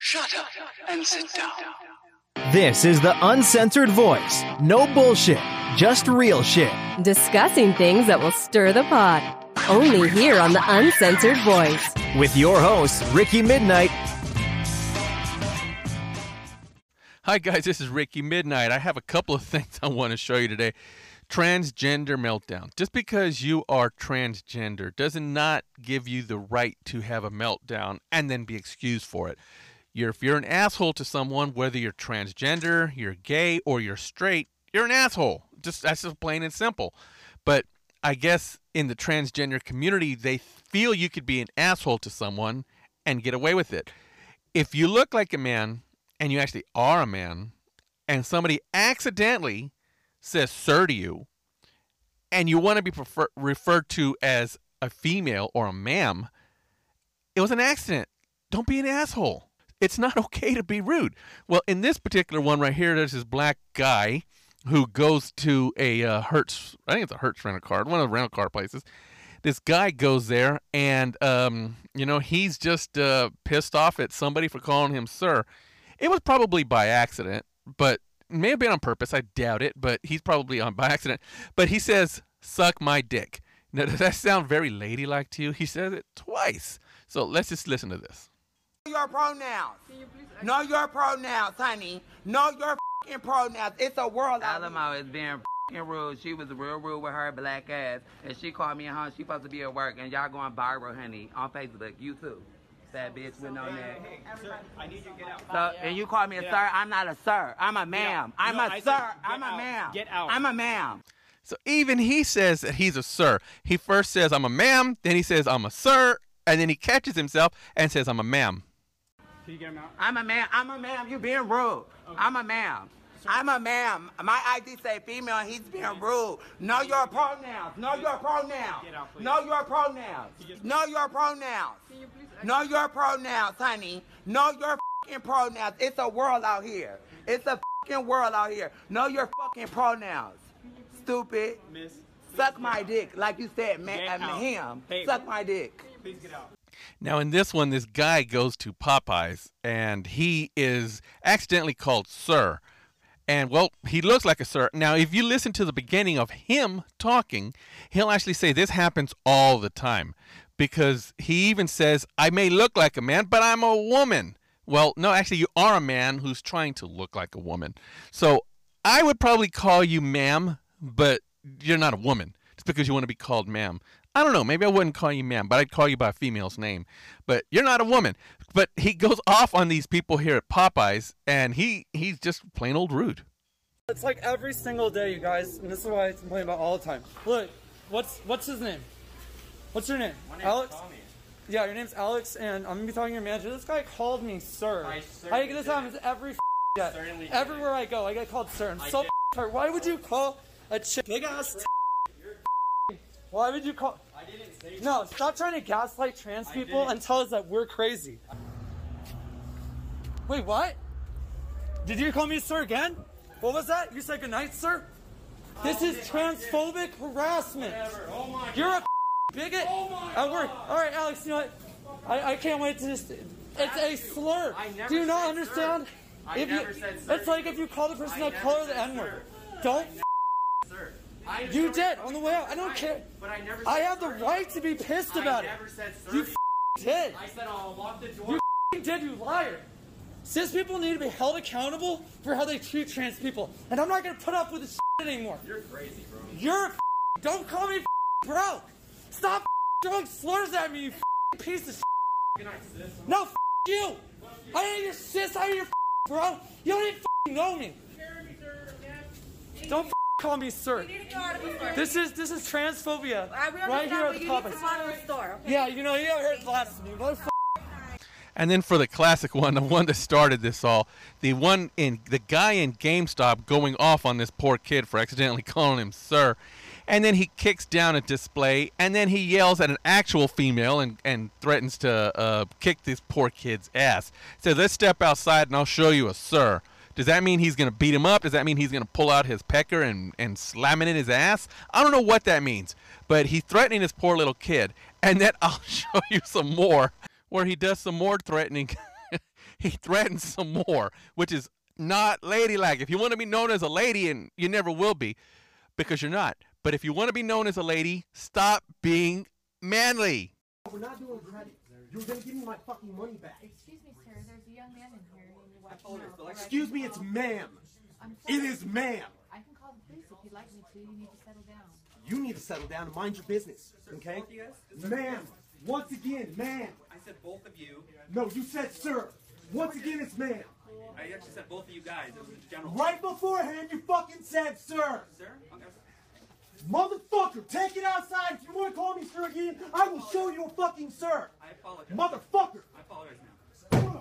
Shut up and sit down. This is the Uncensored Voice. No bullshit, just real shit. Discussing things that will stir the pot. Only here on the Uncensored Voice. With your host, Ricky Midnight. Hi guys, this is Ricky Midnight. I have a couple of things I want to show you today. Transgender meltdown. Just because you are transgender does not give you the right to have a meltdown and then be excused for it. If you're an asshole to someone, whether you're transgender, you're gay, or you're straight, you're an asshole. That's just plain and simple. But I guess in the transgender community, they feel you could be an asshole to someone and get away with it. If you look like a man and you actually are a man, and somebody accidentally says sir to you, and you want to be referred to as a female or a ma'am, it was an accident. Don't be an asshole. It's not okay to be rude. Well, in this particular one right here, there's this black guy who goes to a Hertz, I think it's a Hertz rental car, one of the rental car places. This guy goes there and, he's just pissed off at somebody for calling him sir. It was probably by accident, but it may have been on purpose. I doubt it, but he's probably on by accident. But he says, suck my dick. Now, does that sound very ladylike to you? He says it twice. So let's just listen to this. Your pronouns. Know your pronouns, honey. Know your f***ing pronouns. It's a world out there. Alamo is being f***ing rude. She was real rude with her black ass. And she called me at home. She supposed to be at work. And y'all going viral, honey, on Facebook. You too. That bitch with no name. Hey, sir, I need you to get out. So, and you call me a sir? I'm not a sir. I'm a ma'am. I'm a sir. I'm a ma'am. Get out. I'm a ma'am. So even he says that he's a sir. He first says, I'm a ma'am. Then he says, I'm a sir. And then he catches himself and says, I'm a ma'am. Can you get him out? I'm a ma'am. I'm a ma'am. You being rude. Okay. I'm a ma'am. I'm a ma'am. My ID say female and he's being rude. Know your pronouns. Know your pronouns. Get out, please. Know your pronouns. Know your pronouns. Know your pronouns, honey. Know your f***ing pronouns. It's a world out here. It's a f***ing world out here. Know your f***ing pronouns. Stupid. Miss. Suck my dick. Like you said, him. Hey, suck my dick. Please get out. Now, in this one, this guy goes to Popeyes, and he is accidentally called sir. And, well, he looks like a sir. Now, if you listen to the beginning of him talking, he'll actually say this happens all the time. Because he even says, I may look like a man, but I'm a woman. Well, no, actually, you are a man who's trying to look like a woman. So I would probably call you ma'am, but you're not a woman. Just because you want to be called ma'am. I don't know. Maybe I wouldn't call you ma'am, but I'd call you by a female's name. But you're not a woman. But he goes off on these people here at Popeyes, and he's just plain old rude. It's like every single day, you guys, and this is what I complain about all the time. Look, what's his name? What's your name? Alex? Yeah, your name's Alex, and I'm gonna be talking to your manager. This guy called me sir. This happens every day. Everywhere I go, I get called sir. I'm so tired. Why would you call a chick big ass? Why would you call? I didn't say. No, stop trying to gaslight trans people and tell us that we're crazy. Wait, what? Did you call me sir again? What was that? You said goodnight, sir? This is transphobic harassment. Oh You're a bigot at work. All right, Alex, you know what? I can't wait to just... It's a slur. Do you not understand? It's like if you call the person of color the N-word. Don't sir. You did on the way out. I don't care. But I have the right to be pissed about it. You did. I said I'll lock the door. You did, you liar. Cis people need to be held accountable for how they treat trans people. And I'm not going to put up with this anymore. You're crazy, bro. You're don't call me bro. Stop throwing slurs at me, you piece of shit. Good night, sis. No, you. I ain't your sis. I ain't your bro. You don't even know me. Don't call me sir. This is transphobia. Right here at the Popeyes. Yeah, you heard blasphemy, motherfucker. And then for the classic one, the one that started this all, the guy in GameStop going off on this poor kid for accidentally calling him sir. And then he kicks down a display, and then he yells at an actual female and threatens to kick this poor kid's ass. Says, let's step outside and I'll show you a sir. Does that mean he's going to beat him up? Does that mean he's going to pull out his pecker and slam it in his ass? I don't know what that means. But he's threatening this poor little kid. And then I'll show you some more where he does some more threatening. he threatens some more, which is not ladylike. If you want to be known as a lady, and you never will be, because you're not. But if you want to be known as a lady, stop being manly. We're not doing credit. You're going to give me my fucking money back. Excuse me, sir. There's a young man in here. And your wife Excuse me, it's ma'am. It is ma'am. I can call the police if you'd like me to. You need to settle down. You need to settle down and mind your business, okay? Ma'am, once again, ma'am. I said both of you. No, you said sir. Once again, it's ma'am. I actually said both of you guys. It was a general. Right beforehand, you fucking said sir. Sir? Okay. Motherfucker, take it outside. If you want to call me sir again, I will show you a fucking sir. I apologize. Motherfucker. I apologize now.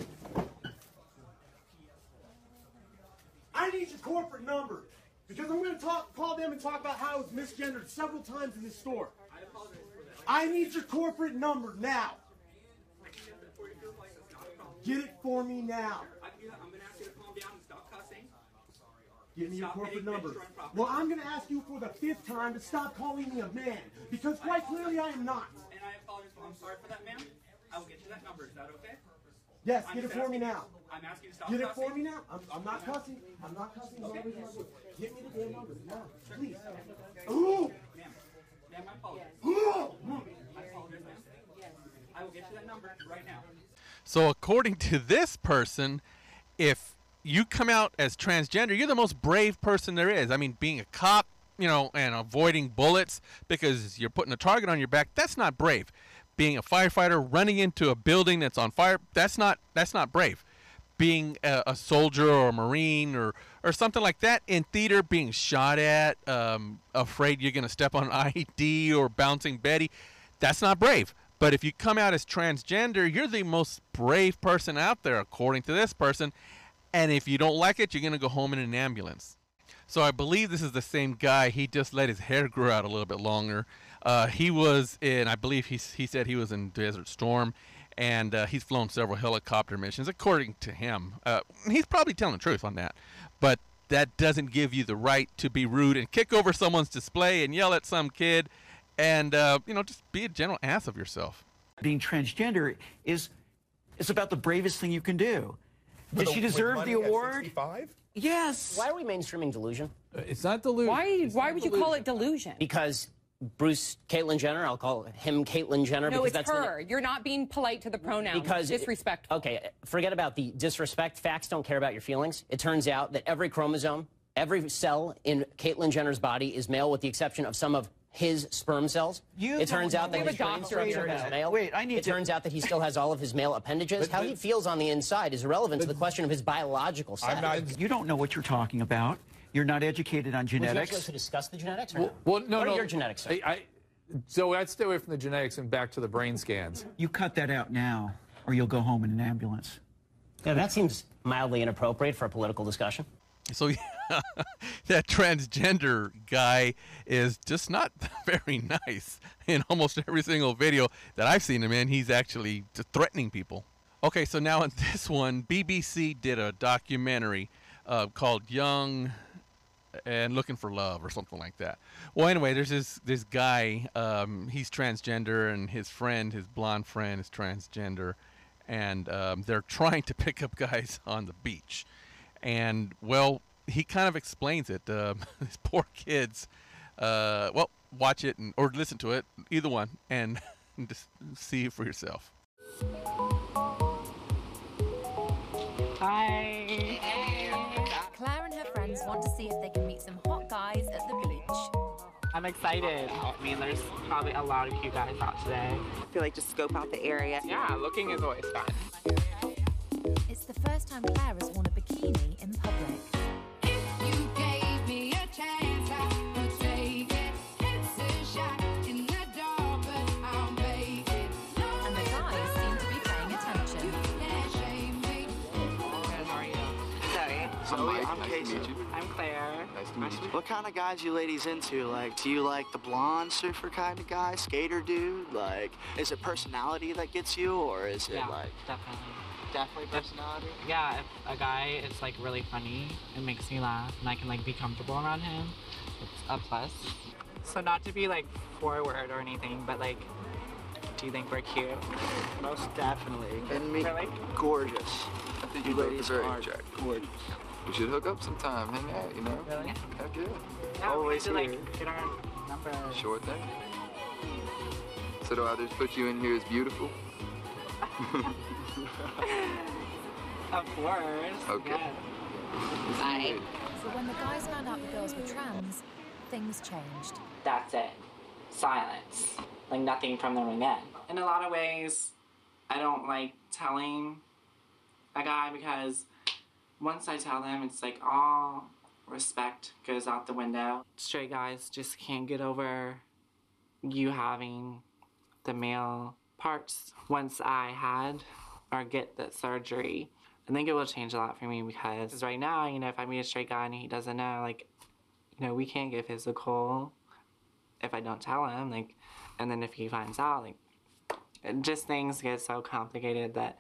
I need your corporate number because I'm going to call them and talk about how I was misgendered several times in this store. I apologize for that. I need your corporate number now. I can get that for you. Like, that's not a problem. Get it for me now. I'm going to ask you to calm down and stop cussing. Give me your corporate paying number. extra on property. Well, I'm going to ask you for the 5th time to stop calling me a man because quite clearly I am not. And I apologize. I'm sorry for that, ma'am. I will get you that number. Is that okay? Yes, I'm get it just for me asking- now. I'm asking you to stop Get it cussing. for me now. I'm not cussing. I'm not cussing. Okay. Give me the damn number now, please. Ooh! Ma'am, I apologize. Ooh! I apologize, ma'am. I will get you that number right now. So according to this person, if you come out as transgender, you're the most brave person there is. I mean, being a cop, you know, and avoiding bullets because you're putting a target on your back, that's not brave. Being a firefighter, running into a building that's on fire, that's not brave. Being a soldier or a Marine or something like that in theater, being shot at, afraid you're going to step on an IED or bouncing Betty, that's not brave. But if you come out as transgender, you're the most brave person out there, according to this person. And if you don't like it, you're going to go home in an ambulance. So I believe this is the same guy. He just let his hair grow out a little bit longer. He was in, I believe he said he was in Desert Storm, and he's flown several helicopter missions, according to him. He's probably telling the truth on that. But that doesn't give you the right to be rude and kick over someone's display and yell at some kid and, you know, just be a general ass of yourself. Being transgender is about the bravest thing you can do. Did she deserve the award? Yes. Why are we mainstreaming delusion? It's not delusion. Why would you call it delusion? Because Bruce Caitlyn Jenner, I'll call him Caitlyn Jenner. No, because it's that's her. You're not being polite to the pronouns. Because disrespectful. Okay, forget about the disrespect. Facts don't care about your feelings. It turns out that every chromosome, every cell in Caitlyn Jenner's body is male with the exception of some of his sperm cells. It turns out that his brain structure is male. It turns out that he still has all of his male appendages. How he feels on the inside is irrelevant to the question of his biological sex. You don't know what you're talking about. You're not educated on Would you genetics. actually like to discuss the genetics or no? Well, no, what no. are your genetics, sir? So I'd stay away from the genetics and back to the brain scans. You cut that out now, or you'll go home in an ambulance. Yeah, that seems mildly inappropriate for a political discussion. So yeah, that transgender guy is just not very nice. In almost every single video that I've seen him in, he's actually just threatening people. Okay, so now in this one, BBC did a documentary called Young and Looking for Love or something like that. Well, anyway, there's this guy, he's transgender, and his blonde friend is transgender, and they're trying to pick up guys on the beach. And, well, he kind of explains it. These poor kids, well, watch it or listen to it, either one, and just see it for yourself. Hi. Claire and her friends want to see if they can meet some hot guys at the beach. I'm excited. I mean, there's probably a lot of cute guys out today. I feel like just scope out the area. Yeah, looking is always fun. It's the first time Claire has worn a bikini in public. You gave me a chance, I would take it. It's a shot in the dark, but I'll make it. And the guys seem to be paying attention. How are you? Zoe, I'm Casey. I'm Claire. Nice to meet you. What kind of guys you ladies into? Like, do you like the blonde surfer kind of guy, skater dude? Like, is it personality that gets you, or is it like Definitely personality? Yeah, if a guy is like really funny, it makes me laugh, and I can like be comfortable around him. It's a plus. So not to be like forward or anything, but like, Do you think we're cute? Most definitely. And me? Really? Gorgeous. I think You you both ladies are very are attractive. gorgeous. We should hook up sometime, hang out, you know? Really? Heck yeah. Yeah, Always we need to, here. like, get our numbers. Sure thing. So do I just put you in here as beautiful? Of course. Okay. Yeah. Bye. So when the guys found out the girls were trans, things changed. That's it. Silence. Like nothing from them again. In a lot of ways, I don't like telling a guy because once I tell them, it's like all respect goes out the window. Straight guys just can't get over you having the male parts. Once I had or get the surgery, I think it will change a lot for me because right now, you know, if I meet a straight guy and he doesn't know, like, you know, we can't get physical if I don't tell him, like, and then if he finds out, like, just things get so complicated that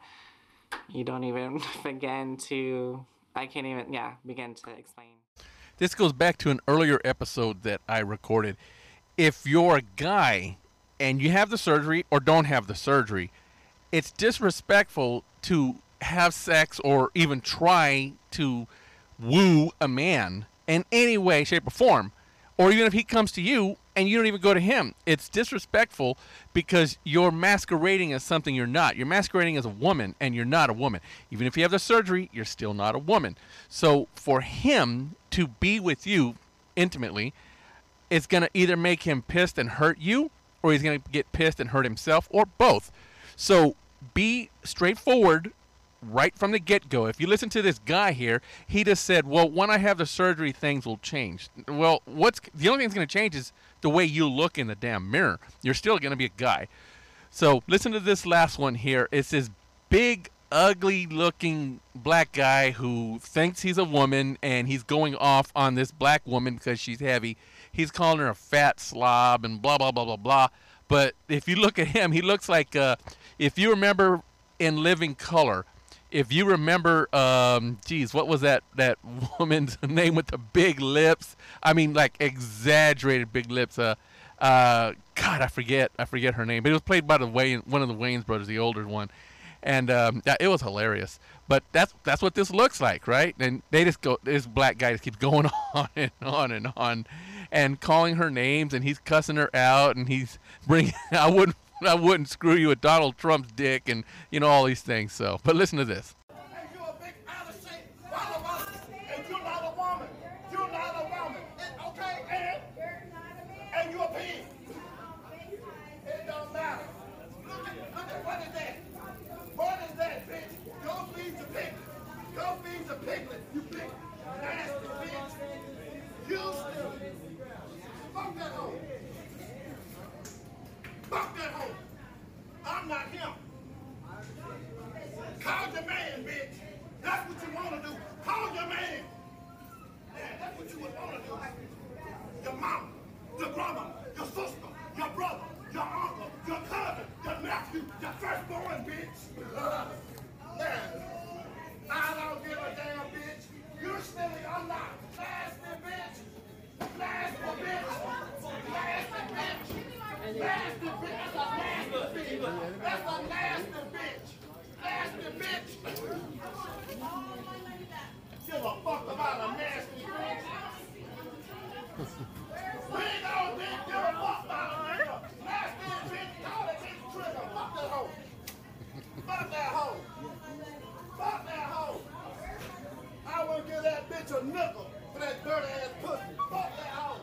you don't even begin to, I can't even, begin to explain. This goes back to an earlier episode that I recorded. If you're a guy and you have the surgery or don't have the surgery, it's disrespectful to have sex or even try to woo a man in any way, shape, or form. Or even if he comes to you and you don't even go to him. It's disrespectful because you're masquerading as something you're not. You're masquerading as a woman and you're not a woman. Even if you have the surgery, you're still not a woman. So for him to be with you intimately, it's going to either make him pissed and hurt you, or he's going to get pissed and hurt himself, or both. So be straightforward right from the get-go. If you listen to this guy here, he just said, well, when I have the surgery, things will change. Well, the only thing that's going to change is the way you look in the damn mirror. You're still going to be a guy. So listen to this last one here. It's this big, ugly-looking black guy who thinks he's a woman, and he's going off on this black woman because she's heavy. He's calling her a fat slob and blah, blah, blah, blah, blah. But if you look at him, he looks like, if you remember in Living Color, if you remember, what was that woman's name with the big lips? I mean, like exaggerated big lips. God, I forget her name. But it was played by one of the Wayans brothers, the older one, and it was hilarious. But that's what this looks like, right? And this black guy just keeps going on and on and on, and calling her names, and he's cussing her out, and he's bringing. I wouldn't screw you with Donald Trump's dick, and you know all these things. So, but listen to this. And you're a big out of shape, and you're not a woman. You're not a woman. Okay, and you're a pig. It don't matter. Look at what is that? What is that, bitch? Go feed the piglet. Go feed the piglet. You big nasty bitch. You stupid. Fuck that hoe. Fuck that hoe. I'm not him. Call your man, bitch. That's what you want to do. Call your man. Yeah, that's what you would want to do. Your mama, your grandma, your sister, your brother, your uncle, your cousin, your nephew, your firstborn, bitch. Man, I don't give a damn, bitch. You're silly or not. Nasty bitch. Nasty bitch. Nasty bitch. Nasty bitch. That's a nasty bitch. Nasty bitch. Give a fuck about a nasty bitch. We don't give a fuck about a nigga. Nasty bitch. Call that bitch Trigger. Fuck that hoe. Fuck that hoe. Fuck that hoe. I will give that bitch a nickel for that dirty ass pussy. Fuck that hoe.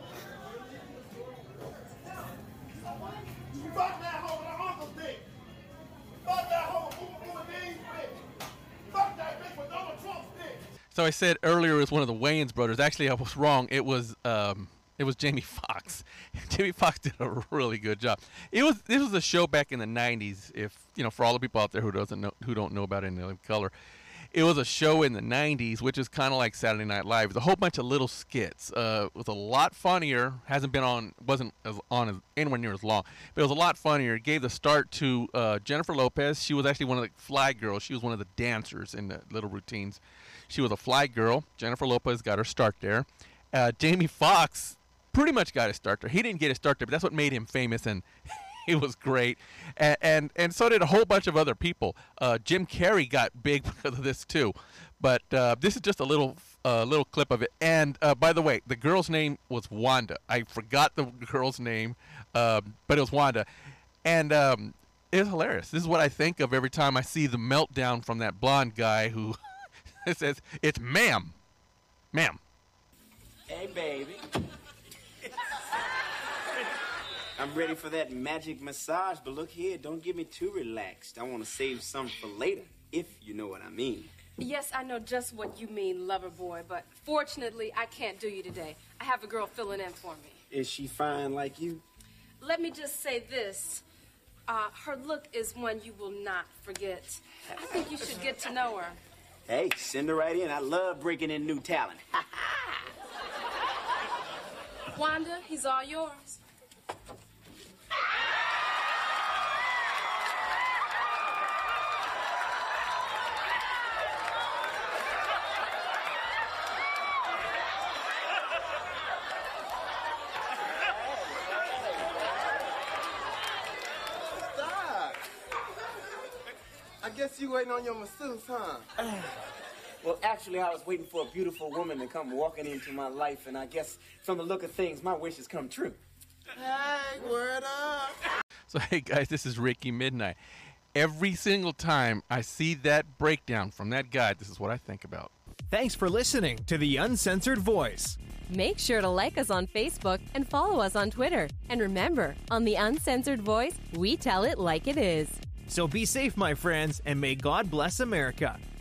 Fuck that hoe with her uncle's dick. Fuck that hoe with Boomer Dean's bitch. Fuck that bitch with Donald Trump's dick. So I said earlier it was one of the Wayans brothers. Actually, I was wrong. It was Jamie Foxx. Jamie Foxx did a really good job. This was a show back in the '90s. If you know, for all the people out there who don't know about it in Living Color, it was a show in the '90s, which is kind of like Saturday Night Live. It was a whole bunch of little skits. It was a lot funnier. Wasn't on anywhere near as long, but it was a lot funnier. It gave the start to Jennifer Lopez. She was actually one of the fly girls. She was one of the dancers in the little routines. She was a fly girl. Jennifer Lopez got her start there. Jamie Foxx pretty much got his start there. He didn't get his start there, but that's what made him famous and He was great, and so did a whole bunch of other people. Jim Carrey got big because of this too, but this is just a little clip of it. And by the way, the girl's name was Wanda. I forgot the girl's name, but it was Wanda, and it was hilarious. This is what I think of every time I see the meltdown from that blonde guy who says, "It's ma'am, ma'am." Hey, baby. I'm ready for that magic massage, but look here, don't get me too relaxed. I want to save some for later, if you know what I mean. Yes, I know just what you mean, lover boy, but fortunately, I can't do you today. I have a girl filling in for me. Is she fine like you? Let me just say this. Her look is one you will not forget. I think you should get to know her. Hey, send her right in. I love breaking in new talent. Wanda, he's all yours. Stop. I guess you waiting on your masseuse, huh? Well, actually, I was waiting for a beautiful woman to come walking into my life, and I guess from the look of things, my wishes come true. Hey, word up. So, hey, guys, this is Ricky Midnight. Every single time I see that breakdown from that guy, this is what I think about. Thanks for listening to The Uncensored Voice. Make sure to like us on Facebook and follow us on Twitter. And remember, on The Uncensored Voice, we tell it like it is. So be safe, my friends, and may God bless America.